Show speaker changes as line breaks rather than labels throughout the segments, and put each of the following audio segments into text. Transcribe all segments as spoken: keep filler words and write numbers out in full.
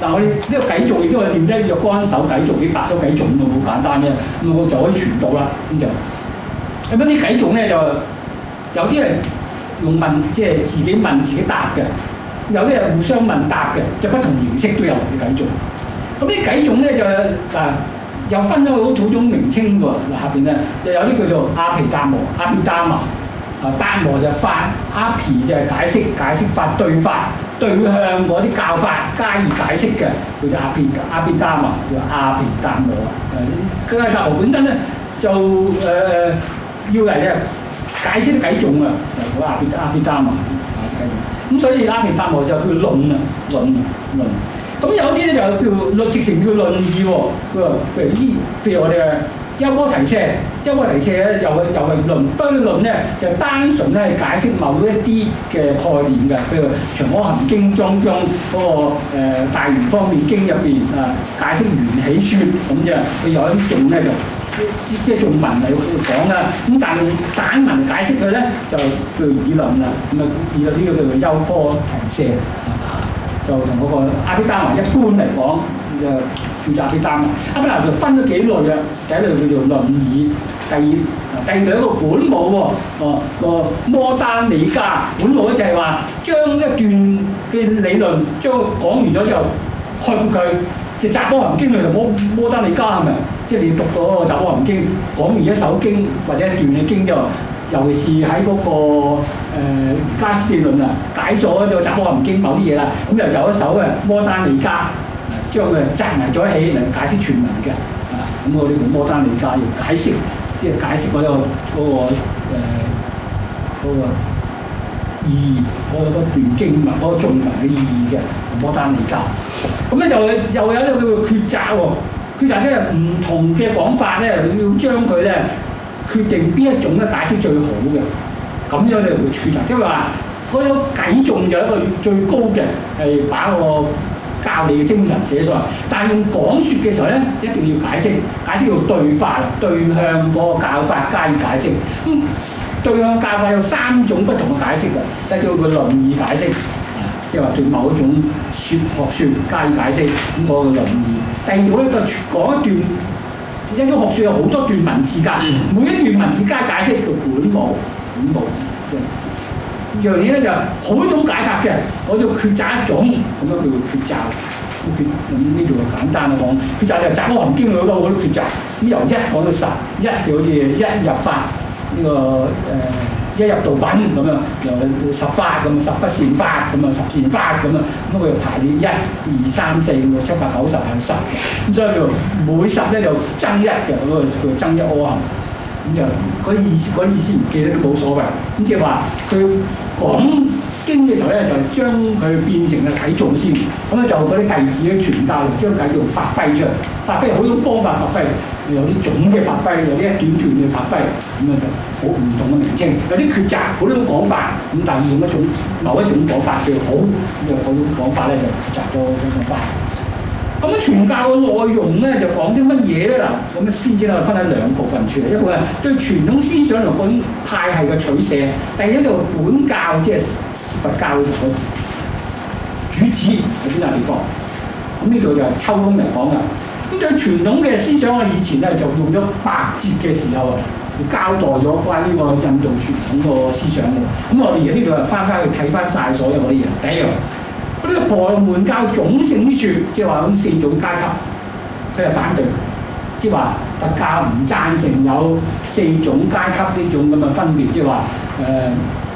嗱，我哋呢個偈頌亦都係念一若干首偈頌，幾百首偈頌咁好簡單啫，咁我就可以傳到啦。咁就咁嗰啲偈頌咧，就有啲係用問，即係自己問自己答嘅，有啲係互相問答嘅，就不同形式都有嘅偈頌。咁啲偈頌咧就嗱又分咗好幾種名稱喎。嗱下邊咧又有啲叫做阿毗達摩、阿毗達摩。啊，達摩就法，阿毗就係解釋，解釋法對法，對向嗰啲教法加以解釋嘅，叫做阿毗阿毗達摩，叫阿毗達摩。誒，佢阿毗達摩本身咧就誒誒、呃、要嚟咧解釋啲偈頌啊，就叫阿毗阿毗達摩解釋偈頌。咁所以阿毗達摩就叫論啊，論啊論。咁有啲咧就叫論，直情叫論義喎。佢話譬如依，譬如我哋嘅優波提舍，優波提舍咧又係又係論，不過論咧就係單純咧解釋某一啲嘅概念嘅，譬如《長阿含經》當中嗰個、呃、大圓方便經入邊啊，解釋緣起說咁啫。佢有一啲頌咧就即係頌文嚟講啦，咁但係單文解釋佢咧就叫議論啦。咁啊議論呢個叫做優波提舍。就同嗰個阿毗達摩一般嚟講，就叫做阿毗達摩。阿毗達摩就分咗幾類啊，第一類叫做論議，第二第二類一個本母喎，哦個摩丹尼加本母咧就係話將一段嘅理論將講完咗之後，概括佢，即係《雜阿含經》裏頭摩摩丹尼加係咪？即係你讀到《雜阿含經》，講完一首經或者一段嘅經之後。尤其是喺嗰、那個誒瑜伽師地論啊，解咗咗《雜阿含經》某啲嘢啦，咁又有一首嘅摩丹尼加，將佢集埋咗一起嚟解釋全文嘅，啊咁我呢個摩丹尼加要解釋，即係解釋嗰、那個嗰、那個誒嗰、那個意義，嗰、那個段經文嗰、那個頌文嘅意義嘅摩丹尼加。咁咧又又有一個叫做抉擇喎，抉擇即係唔同嘅講法咧，要將佢咧。決定邊一種咧解釋最好嘅，咁樣你會抉擇，即係話嗰種偈頌有一個最高嘅係把個教理嘅精神寫上嚟，但係用講説嘅時候咧，一定要解釋，解釋要對法，對向嗰個教法加以解釋。咁、嗯、對向教法有三種不同嘅解釋嘅，第一叫佢論義解釋，即係話對某一種説學説加以解釋，咁、那、嗰個論義。第二種咧就講一段。一種學説有好多段文字㗎，每一段文字加解釋叫本母，本母嘅樣嘢咧就好多種解法嘅，我就抉擇一種，咁樣叫做抉擇。咁呢度簡單嚟講，抉擇就係《雜阿含經》裏好多好多抉擇，咁由一講到十，一就好似一入法呢、這個誒、呃、一入道品咁樣，由十法咁十不善法咁啊，十善法咁啊，咁佢排列一二三四五六七八九十係十嘅，咁所以就每十咧就增一嘅，嗰個叫增一阿含，咁就嗰意思嗰意思唔記得都冇所謂，咁即係話佢講經嘅時候咧，就將佢變成嘅偈頌先，咁咧就嗰啲弟子嘅傳教，將偈頌發揮出嚟，發揮好多方法發揮，有啲總嘅發揮，有啲一段段嘅發揮，咁樣就好唔同嘅名稱，有啲抉擇，好多種講法，咁但係用一種某一種講法最好，咁就嗰種講法咧就抉擇咗嗰種法。咁啊傳教嘅內容咧就講啲乜嘢咧嗱？咁啊先至咧分喺兩部分處理，一個係對傳統思想同嗰種派系嘅取捨，第二就本教即係。佛教嘅主旨喺邊笪地方？咁呢度就係抽空嚟講啦。咁對傳統嘅思想，我以前咧就用咗八節嘅時候啊，交代咗關於個印度傳統個思想嘅。咁我哋而家呢度啊翻返去睇翻晒所有嗰啲嘢。第一樣，嗰、這個婆羅門教種姓之說，即係話咁四種階級，佢係反對，即係話佛教唔贊成有四種階級呢種咁嘅分別，即係話誒。呃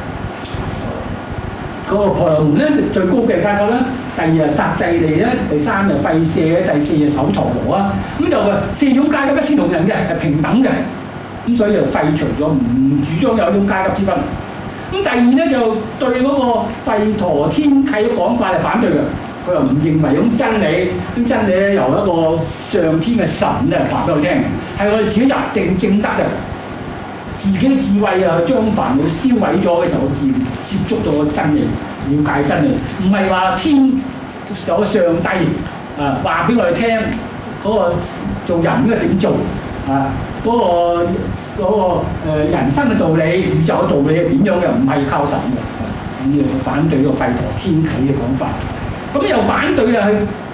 嗰個婆羅門咧就最高嘅階級啦，第二係剎帝利咧，第三就吠舍咧，第四就首陀羅啊。咁就四種階級一視同仁嘅，係平等嘅。咁所以就廢除咗，唔主張有種階級之分。咁第二咧就對嗰個吠陀天契嘅講法係反對嘅，佢又唔認為有種真理，啲真理咧由一個上天嘅神咧話俾我聽，係我哋自己入定證得嘅。自己嘅智慧啊，將煩惱燒毀咗嘅時候，自然接觸到個真理，了解真理，唔係話天有個上帝啊話俾我哋聽嗰個做人應該點做啊，嗰、嗰個嗰、嗰個呃、人生嘅道理、宇宙嘅道理係點樣嘅，唔係靠神嘅。咁、啊、要反對個吠陀天啟嘅講法，咁又反對啊去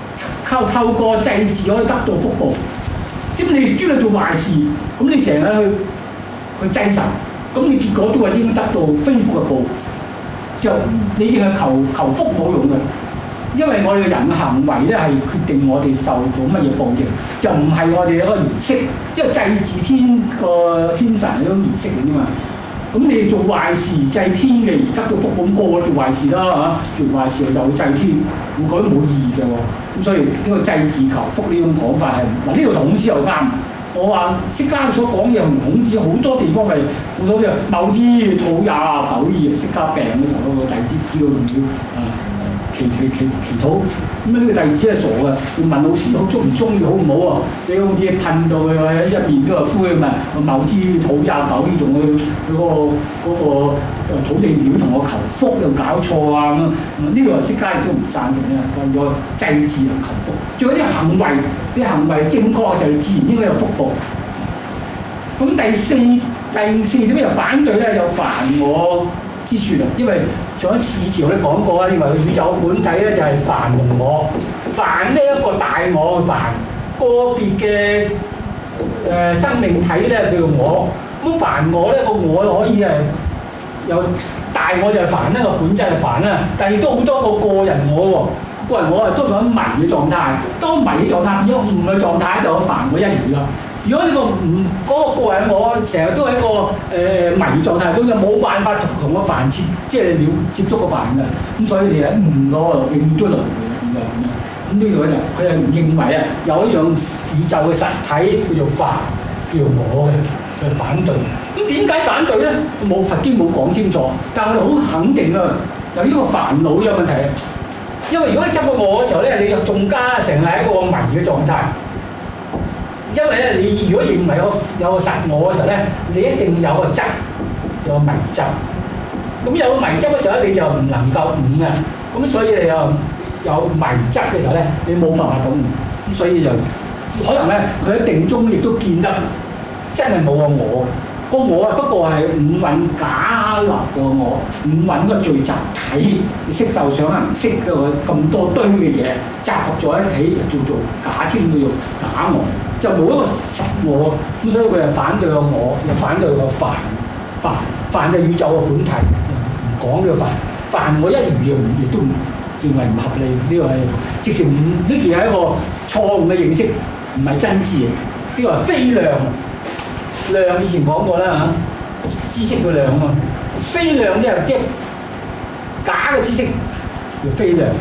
靠透過祭祀可以得到福報。咁你專係做壞事，咁你成日去去祭神，咁你結果都係應得到非福嘅報。就你淨係求求福冇用嘅，因為我哋嘅人嘅行為咧係決定我哋受到乜嘢報應，就唔係我哋一個儀式，即係祭祀天個天神嗰種儀式嚟啫嘛。咁你做壞事祭天嘅而得到福報，咁個個做壞事啦嚇，做壞事就會祭天，我覺得冇意義嘅喎。咁所以呢個祭祀求福呢種講法係嗱，呢度孔子又啱。我話釋迦所講嘢同孔子好多地方係好多嘅，某啲土也久矣，釋迦病嘅時候，個弟子知道要啊祈祈祈祈禱。咁啊呢個弟子係傻嘅，要問老師好中唔中意好唔好喎？你好似噴到佢一面都係灰咁啊！某啲土也久矣，仲去去嗰個嗰個土地廟同我求福又搞錯啊咁啊！呢個釋迦亦都唔贊成嘅，為咗祭祀嚟求福。仲有啲行為，啲行為正確就係自然應該有福報。咁第四第四點就反對咧，有凡我之説啊，因為上一次以前我哋講過啊，認為宇宙本體咧就係凡同我，凡呢一個大我嘅凡，個別嘅誒、呃、生命體咧叫做我。咁凡我咧個我可以係有大我就係凡啦，個本質係凡啦，但係亦都好多個個人我喎。個人我係多咗迷嘅狀態，當迷嘅狀態變咗悟嘅狀態，就有凡我一如啦。如果呢個唔嗰個個人我成日都喺個誒、呃、迷狀態，咁就冇辦法同個凡接，即係了接觸個凡嘅。咁所以你喺悟嗰度永遠都輪迴咁樣。咁呢個就佢係唔認為啊有一樣宇宙嘅實體叫做凡，叫做我嘅，佢係反對。咁點解反對咧？冇佛經冇講清楚，但係我哋好肯定啊，由呢個煩惱有問題。因為如果你執個我嘅時候咧，你就仲加成日喺一個迷嘅狀態。因為咧，你如果認為有有個實我嘅時候咧，你一定有個執，有個迷執。咁有個迷執嘅時候咧，你就唔能夠悟嘅。咁所以你又有迷執嘅時候咧，你冇辦法咁悟。咁所以就可能咧，佢喺定中亦都見得真係冇個我。個我啊，不過係五蘊假立個我，五蘊個聚集體，色受想行識嘅咁多堆嘅嘢集合咗一起，就叫做假稱叫做假我，就冇一個實我。咁所以佢又反對個我，又反對個凡，凡凡係宇宙嘅本體，唔講呢個凡，凡我一如又亦都唔認為唔合理。呢、這個係直情呢件係一個錯誤嘅認識，唔係真知。呢、這個係非量。量以前講過啦嚇，知識嘅量啊嘛，非量即係即係假嘅知識叫非量，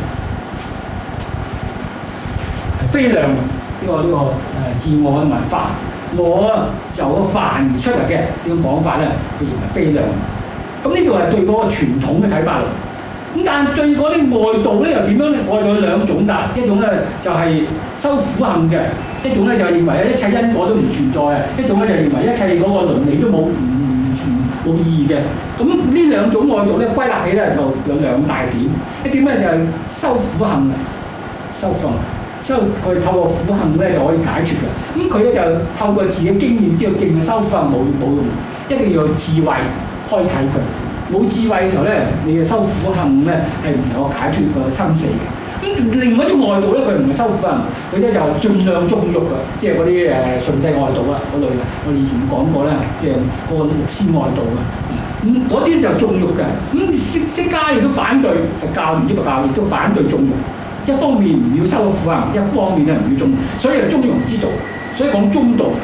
係非量呢、這個呢、這個誒、呃、自我嘅文化，我啊就個凡而出嚟嘅呢種講法咧，佢認為非量。咁呢個係對嗰個傳統嘅睇法咯。咁但係對嗰啲外道咧又點樣咧？外道有兩種㗎，一種咧就係修苦行嘅。一種咧就係認為一切因果都唔存在啊，一種咧就認為一切嗰個倫理都冇唔冇意義嘅。咁呢兩種外道咧歸納起咧就有兩大點。一點咧就係修苦行啊，修苦行，所以佢透過苦行咧就可以解決嘅。咁佢咧就透過自己經驗知道淨係修苦行冇冇用，一定要有智慧開啟佢。冇智慧嘅時候咧，你嘅修苦行咧係唔能夠解決個生死嘅。咁另外一種外道咧，佢唔係修苦行，佢咧就盡量縱欲嘅，即係嗰啲誒順世外道啊嗰類嘅。我哋以前講過啦，即係嗰個六師外道啊。咁嗰啲就縱欲嘅。咁釋釋迦亦都反對佛教，唔知佛教亦都反對縱欲。一方面唔要修苦行，一方面咧唔要縱欲，所以係中庸之道。所以講中道。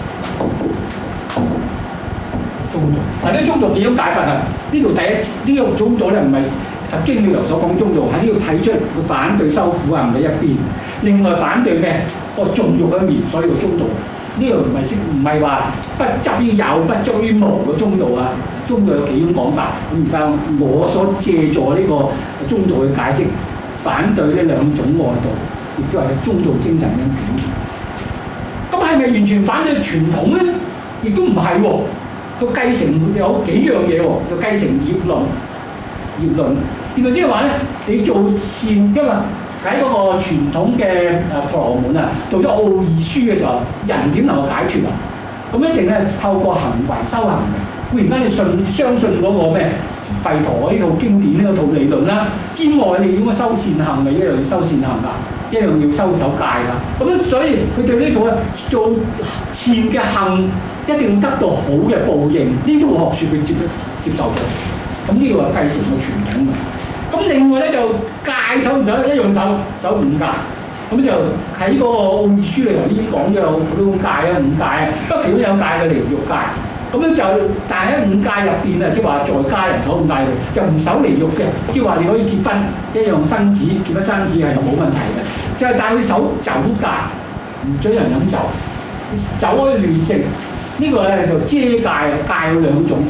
中道嗱，呢中道幾種解法啊？呢度第一呢個中道咧唔係佛經裏頭所講中道，喺呢度睇出佢反對修苦行嘅一邊，另外反對咩？個縱欲一面，所以個中道呢度唔係識唔係話不執於有，不執於無嘅中道啊。中道有幾種講法，咁而家我所借助呢個中道嘅解釋，反對呢兩種外道，亦都係中道精神嘅表現。咁係咪完全反對傳統咧？亦都唔係喎。個繼承有幾樣嘢喎，個繼承業論，業論，原來即係話咧，你做善，因為喺嗰個傳統嘅誒婆羅門啊，做咗奧義書嘅時候，人點能夠解脫啊？咁一定係透過行為修行嘅。忽然間你信相信嗰個咩吠陀呢套經典呢套理論啦，之外你應該修善行嘅，一樣要修善行㗎。 一樣要收手戒㗎。咁所以佢對呢個做善嘅行一定得到好嘅報應，呢套學説佢接接受咗。咁呢個係繼承嘅傳統㗎。咁另外咧就戒守唔守一樣守守五戒。咁就喺嗰個奧義書裏頭已經講咗有好多戒啊，五戒啊，不過其中有戒嘅離慾戒。咁樣就，但係喺五戒入邊啊，即係話在家人守五戒就唔守離慾嘅，即係話你可以結婚一樣生子，結咗生子係冇問題嘅。就係但係佢守酒戒，唔准人飲酒，酒可以亂性。呢、這個咧就遮戒，戒有兩種，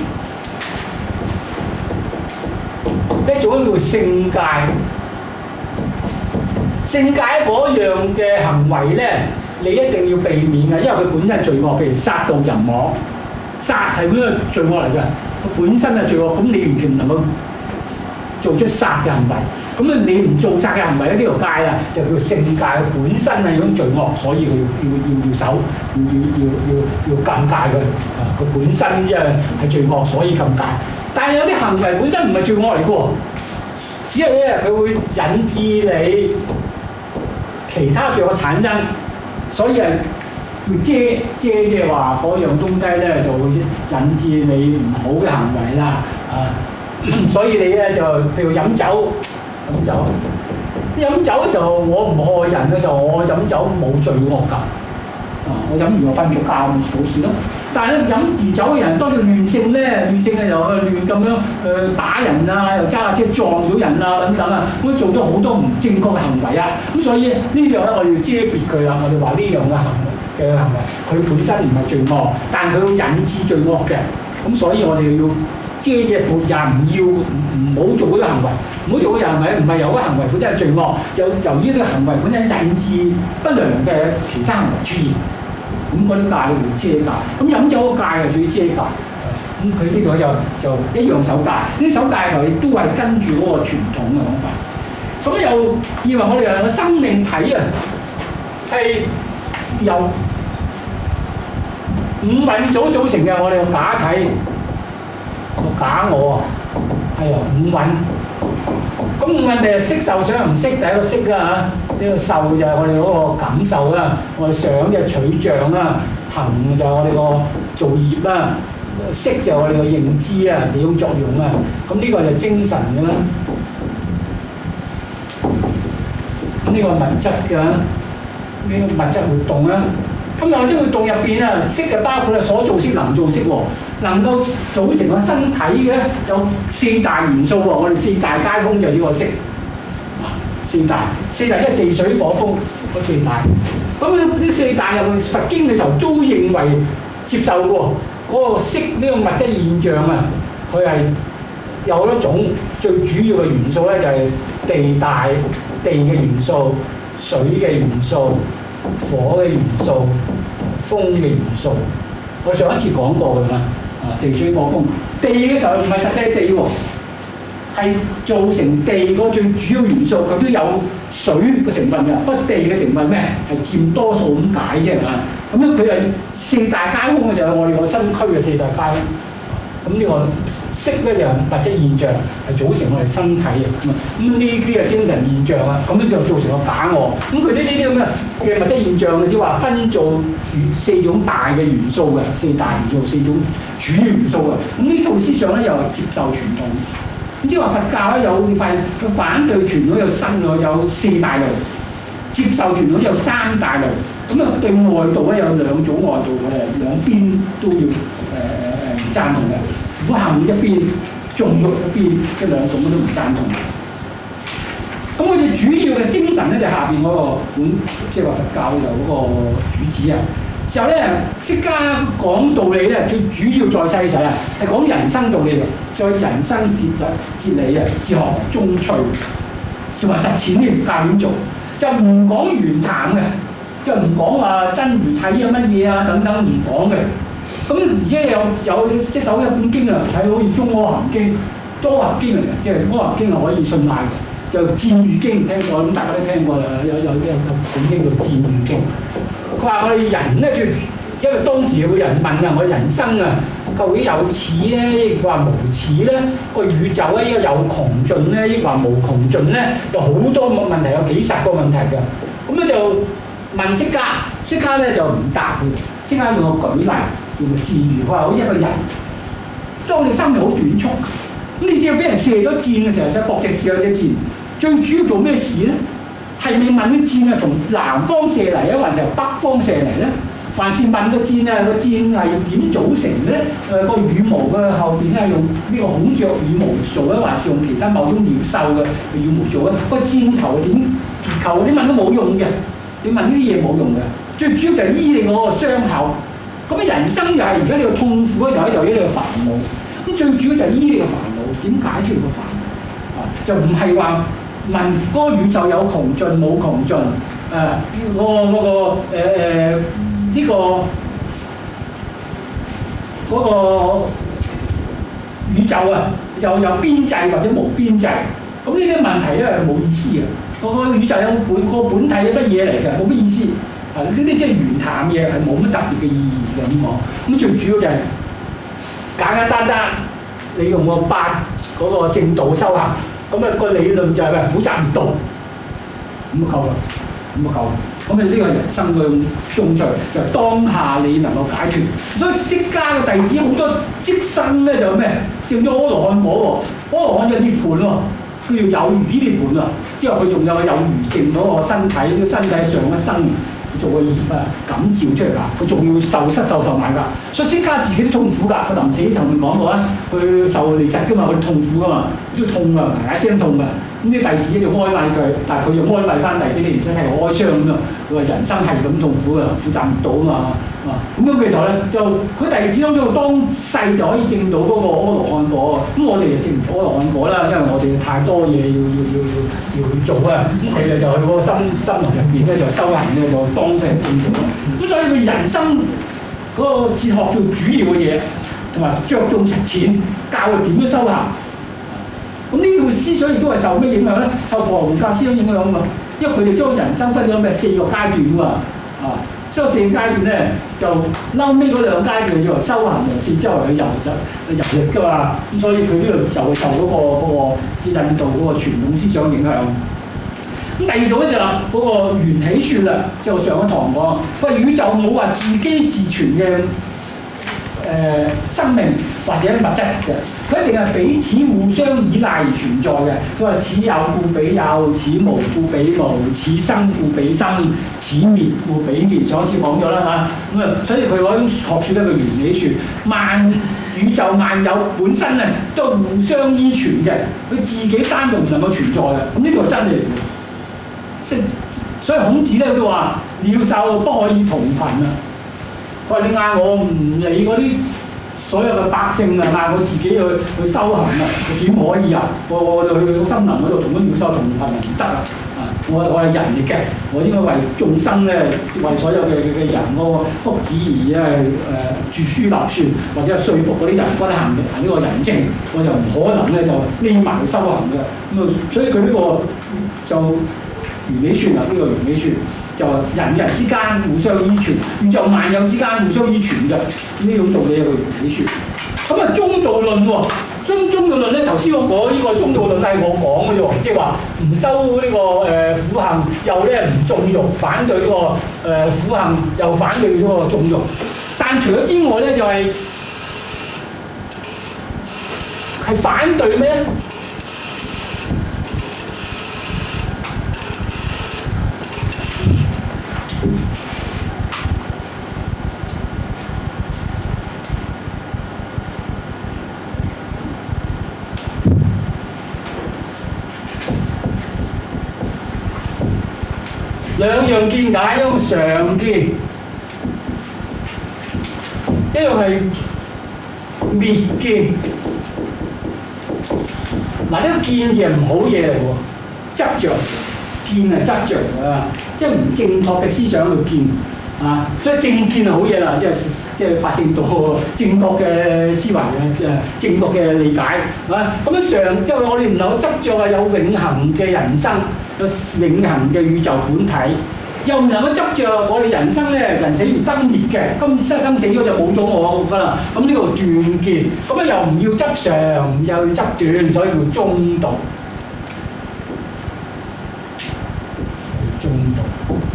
一種叫聖戒。聖戒嗰樣嘅行為咧，你一定要避免嘅，因為佢本身係罪惡，譬如殺盜淫妄。殺係嗰個罪惡嚟嘅，佢本身係罪惡，咁你完全唔能夠做出殺嘅行為。咁啊，你唔做殺嘅行為咧，呢條戒啊就叫聖戒，本身係一種罪惡，所以佢要要要要守，要要要要禁戒佢。啊，佢本身即係係罪惡，所以禁戒。但係有啲行為本身唔係罪惡嚟嘅喎，只係咧佢會引致你其他罪惡產生，所以係。要遮遮即係話嗰樣東西咧，就會引致你唔好嘅行為啦，啊！所以你咧就譬如飲酒，飲酒，飲酒嘅時候我唔害人嘅時候，我飲酒冇罪惡㗎，啊！我飲完我瞓咗覺冇事咯。但係咧飲完酒嘅人當佢亂性咧，亂性嘅又亂咁樣誒打人啊，又揸下車撞到人啊等等啊，咁做咗好多唔正確嘅行為啊！咁所以呢樣咧我哋要遮別佢啦，我哋話呢樣嘅行為。嘅行為，佢本身唔係罪惡，但係佢會引致罪惡嘅，咁所以我哋要遮嘅撥也唔要唔好做嗰啲行為，唔好做嗰啲行為，唔係有嗰啲行為本身係罪惡，由由於呢個行為本身引致不良嘅其他行為出現，咁嗰啲戒會遮戒，咁飲酒嘅戒係屬於遮戒，咁佢呢度就就一樣守戒，呢守戒就亦都係跟住嗰個傳統嘅講法，咁又以為我哋嘅生命體啊係。由五蘊組組成嘅，我哋個假體，個假我啊，係由五蘊。咁五蘊就色受想行識，第一個識啦嚇，呢、這個受就係我哋嗰個感受啦，我哋想嘅取像啦，行就係我哋個做業啦，識就係我哋個認知啊，幾種作用啊。咁呢個就精神嘅啦，咁呢個物質嘅。呢個物質活動啦，咁物質活動入邊啊，識就包括係所造識、能造識喎，能夠組成個身體嘅有四大元素喎，我哋四大皆空就呢個識，四大四大即係地水火風嗰四大，咁呢四大入去佛經裏頭都認為接受喎，嗰、那個識呢個物質現象啊，佢係有一種最主要嘅元素咧，就係地大地嘅元素。水嘅元素、火嘅元素、風嘅元素，我上一次講過㗎啦。啊，地水火風，地嘅時候唔係實際地喎，係造成地個最主要元素，佢都有水嘅成分㗎。不過地嘅成分咩係佔多數咁解啫嘛。咁樣佢係四大皆空嘅就係我哋個身軀嘅四大皆空。咁呢個識咧就係物質現象，係組成我哋身體嘅。咁呢啲係精神現象啊，咁樣就造成個假我。咁佢啲呢啲咁嘅嘅物質現象，即係話分做四種大嘅元素嘅，四大元素四種主要元素嘅。咁呢套思想咧又係接受傳統。咁即係話佛教咧有你發現佢反對傳統有新嘅有四大類，接受傳統有三大類。咁啊對外道咧有兩種外道嘅，兩邊都要誒誒誒唔贊同嘅。苦行一邊，縱欲一邊，即兩種都唔贊同。咁我哋主要嘅精神咧就下邊嗰個本，即係話佛教有嗰個主旨啊。之後咧，釋迦講道理咧，最主要在世嘅時候啊，係講人生道理嘅，再人生哲哲理啊、哲學宗趣，同埋實踐呢教點做，就唔講玄談嘅，就唔講話真如體啊乜嘢啊等等唔講嘅。咁而且有有即手一本經啊，睇好似《中阿含經》、《多含經》嚟嘅，即係《阿含經》係可以信賴嘅。就《箭喻經》聽過，咁大家都聽過啦。有有有有本經叫《箭喻經》，佢話我哋人咧，就因為當時有人問啊，我人生啊，究竟有始咧，亦話無始咧？個宇宙咧，應該有窮盡咧，亦話無窮盡咧？有好多問題，有幾十個問題嘅。 咁咧就問釋迦，釋迦咧就唔答佢，釋迦用個舉例，用個字語，佢話好似一個人，當你生命好短促，咁你只要俾人射咗箭嘅時候，想搏隻射咗隻箭，最主要做咩事咧？係咪問啲箭係從南方射嚟啊，還是由北方射嚟咧？還是問個箭啊，個箭係點組成咧？誒、呃、個羽毛嘅後邊係用呢個孔雀羽毛做咧，還是用其他某種鳥獸嘅羽毛做咧？個箭頭係點結構？你問都冇用嘅，你問呢啲嘢冇用嘅。最主要就係醫你嗰個傷口。咁啊，人生就係而家你個痛苦嗰時候咧，就醫你個煩惱。咁最主要就係醫你個煩惱，點解決個煩惱？啊，就唔係話問嗰個宇宙有窮盡冇窮盡，誒、呃嗰個嗰、嗰個誒誒呢個嗰、嗰個宇宙啊，又有邊際或者無邊際，咁呢啲問題咧係冇意思嘅。嗰個宇宙有本個本體係乜嘢嚟嘅？冇乜意思。啊，呢啲即係玄談嘢，係冇乜特別嘅意義嘅咁講。咁最主要就係簡簡單單，你用個八嗰個正道修行，咁、那、啊個理論就係咩？苦集滅道，咁就夠啦，咁就夠啦。咁你呢個人生嘅中趣就係、當下你能夠解決。所以釋迦嘅弟子好多即生咧就咩？叫咗阿羅漢果喎，阿羅漢就涅槃喎，佢要有餘涅槃啊，之後佢仲有有餘剩嗰個身體，個身體上一生。做個業啊，感召出嚟㗎，佢仲要受失受受埋㗎，所以釋迦自己都痛苦㗎。佢臨死前面講過啊，佢受利疾㗎嘛，佢痛苦㗎嘛，都痛啊，嗱嗱聲痛㗎。咁啲弟子就安慰佢，但係佢又安慰翻弟子，你唔使太過哀傷咁啊。佢話人生係咁痛苦㗎，苦集唔到啊嘛。啊，咁樣嘅時候咧，就佢弟子當中當世就可以證到嗰個阿羅漢果。咁我哋就證唔到阿羅漢果啦，因為我哋太多嘢要要要要要去做啊。咁佢哋就去嗰個森森林入邊咧，就修行咧，就幫世人證到。咁所以佢人生嗰個哲學最主要嘅嘢，同埋着重實踐，教佢點樣修行。咁呢個思想亦都係受咩影響咧？受婆羅門教思想影響啊嘛。因為佢哋將人生分咗咩四個階段㗎嘛。啊！所以四個階段咧，就嬲尾嗰兩階段叫做修行人士，周圍去遊走、去遊歷㗎嘛。咁所以佢呢度就會受嗰、嗰個嗰、嗰個印度嗰個傳統思想影響。咁第二種咧就係嗰個緣起說啦，即係我上一堂講，喂，宇宙冇話自己自存嘅誒、呃、生命或者物質嘅，佢一定係彼此互相依賴而存在嘅。佢話此有故彼有，此無故彼無，此生故彼生，此滅故彼滅。上一次講咗啦嚇，咁啊，所以佢嗰種學説一個緣起說，萬宇宙萬有本身啊都係互相依存嘅，佢自己單獨唔能夠存在嘅。咁呢個係真理嚟嘅，即所以孔子咧都話鳥獸不可以同群啊。佢話你嗌我唔理嗰啲所有嘅百姓啊，嗌我自己去去修行啊，點可以啊？我我就去個森林嗰度同啲鳥獸同群啊，唔得啊！啊，我我係人嚟嘅，我應該為眾生咧，為所有嘅嘅人嗰個福祉而咧誒著書立說，或者係說服嗰啲人均衡嘅呢個人情，我就唔可能咧就匿埋去修行嘅。咁啊，所以佢呢個就緣起說啊，呢個緣起說。就人人之間互相依存，宇宙萬有之間互相依存嘅呢種道理係個緣起說。咁啊，中道論喎，中中道論咧，頭先我講呢個中道論係我講嘅啫，即係話唔修呢、這個誒、呃、苦行，又咧唔縱欲，反對呢、這個誒、呃、苦行，又反對呢個縱欲。但除咗之外咧，就係、是、係反對咩？兩樣見解，一個常見，一樣係滅見。嗱，呢個見字係唔好嘢嚟喎，執着，見係執着啊，即係唔正確嘅思想去見啊，所以正見係好嘢啦，即係即係發正道正確嘅思維啊，誒正確嘅理解啊。咁樣常即係我哋唔能夠執着係有永恆嘅人生。有永恆嘅宇宙本體，又唔能夠執着我哋人生咧，人死如燈滅嘅，今生生死咗就冇咗我㗎啦。咁呢個斷見，咁啊又唔要執常，又要執斷，所以叫中道。中道。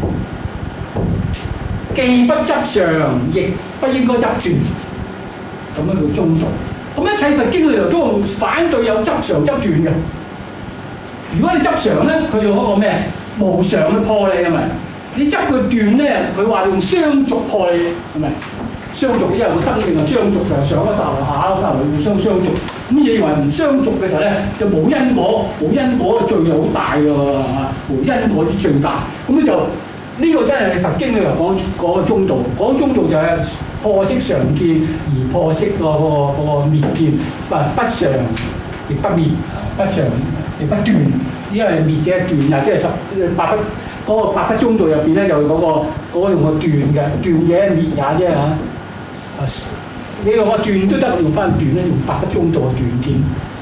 既不執常，亦不應該執斷，咁樣叫中道。咁一切佛經裏頭都反對有執常執斷嘅。如果你執常咧，佢用一個咩無常去破你係咪？你執佢斷咧，佢話用相續破你係咪？相續因為個生命係相續，就係上一剎那下一剎那互相相續。咁你認為唔相續嘅時候咧，就冇因果，冇因果嘅罪就好大㗎喎，係嘛？無因果之最大。咁咧就呢、這個真係佛經裏頭講講個中道，講中道就係破色常見而破色個個個滅見，不不常亦不滅，不常亦不斷，因為滅者斷啊，即係十八不嗰個八不中道入邊咧，就嗰、那個嗰、那個用個斷嘅斷者滅也啫嚇。啊，你用個斷都得，用翻斷咧，用八不中道斷見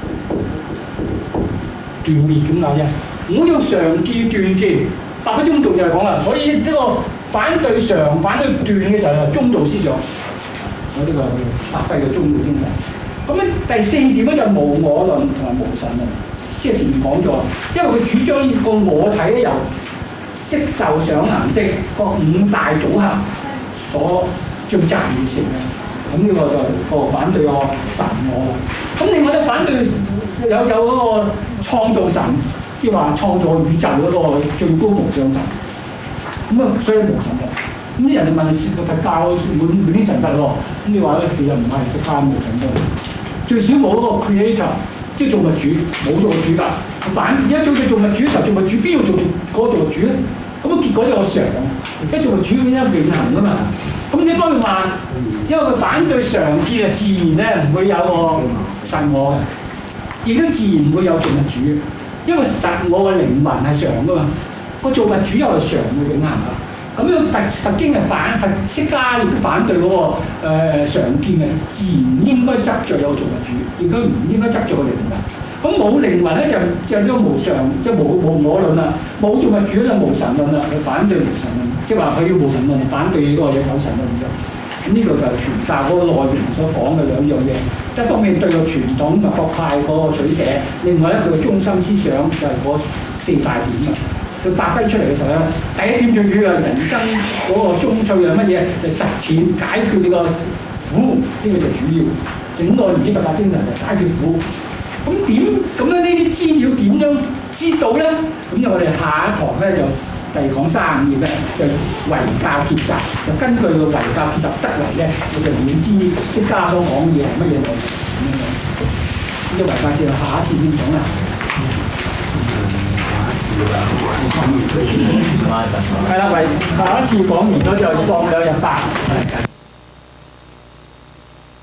斷滅咁解啫。唔好用常見斷見，八不中道就係講啦。所以呢個反對常、反對斷嘅就係中道思想。我呢個發揮嘅中道精神。咁咧第四點咧就無我論同埋無神論，即係前面講咗，因為佢主張個我體咧由色受想行識個五大組合所聚集而成嘅。咁呢個就個反對個神我啦。咁另外咧反對有有嗰個創造神，即係話創造宇宙嗰個最高無上神。咁啊，所以無神論。咁啲人就問個佛教滿滿啲神得喎，咁你話咧其實唔係佛教無神論，最少冇嗰個 creator， 即係造物主，冇造物主㗎。反而家做嘅造物主嘅時候，造物主邊度做嗰個造物主咧？咁啊結果有個常，而家造物主變咗永恆㗎嘛。咁你當然話，因為佢反對常見啊，自然咧唔會有個神我嘅，亦都自然唔會有造物主，因為實我嘅靈魂係常㗎嘛，個造物主又係常嘅永恆㗎。咁呢個佛佛經係反佛釋迦亦都反對嗰、那個誒、呃、常見嘅，自然唔應該執着有造物主，亦都唔應該執着個靈魂。咁冇靈魂咧就就呢個無常，即係無無我論啦。冇造物主就無神論啦，佢反對無神論，即係話佢要無神論反對嗰個有神論嘅。咁呢個就係傳教嗰個內容所講嘅兩樣嘢，一方面對個傳統佛學派嗰個取捨，另外咧佢嘅中心思想就係嗰四大點啊。佢發揮出嚟嘅時候咧，第一點最主要係人生嗰個中趣係乜嘢？就係、實踐解決呢個苦，呢、這個就主要。整個原始佛法精神就解決苦。咁點咁咧？呢啲資料點樣知道咧？咁就我哋下一堂咧就第講三五頁咧，就遺教結集，就根據個遺教結集得嚟咧，我就點知釋迦所講嘅嘢係乜嘢內容咁樣。呢啲遺教結集下一次先講啦。係啦，為下一次講完咗就放兩日假。